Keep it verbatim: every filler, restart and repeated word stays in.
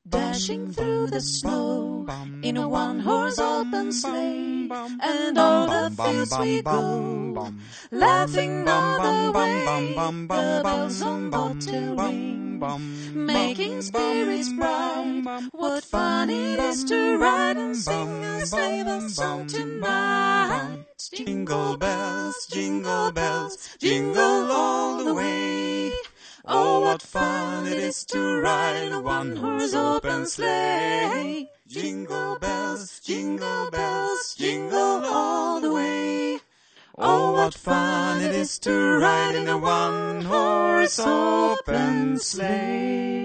dashing through the snow in a one-horse open sleigh, and all the fields we go, laughing all the way. The bells on bobtail ring, making spirits bright. What fun it is to ride and sing a sleigh bells song tonight. Jingle bells, jingle bells, jingle all the way. Oh, what fun it is to ride in a one-horse open sleigh. Jingle bells, jingle bells, jingle all the way. Oh, what fun it is to ride in a one-horse open sleigh.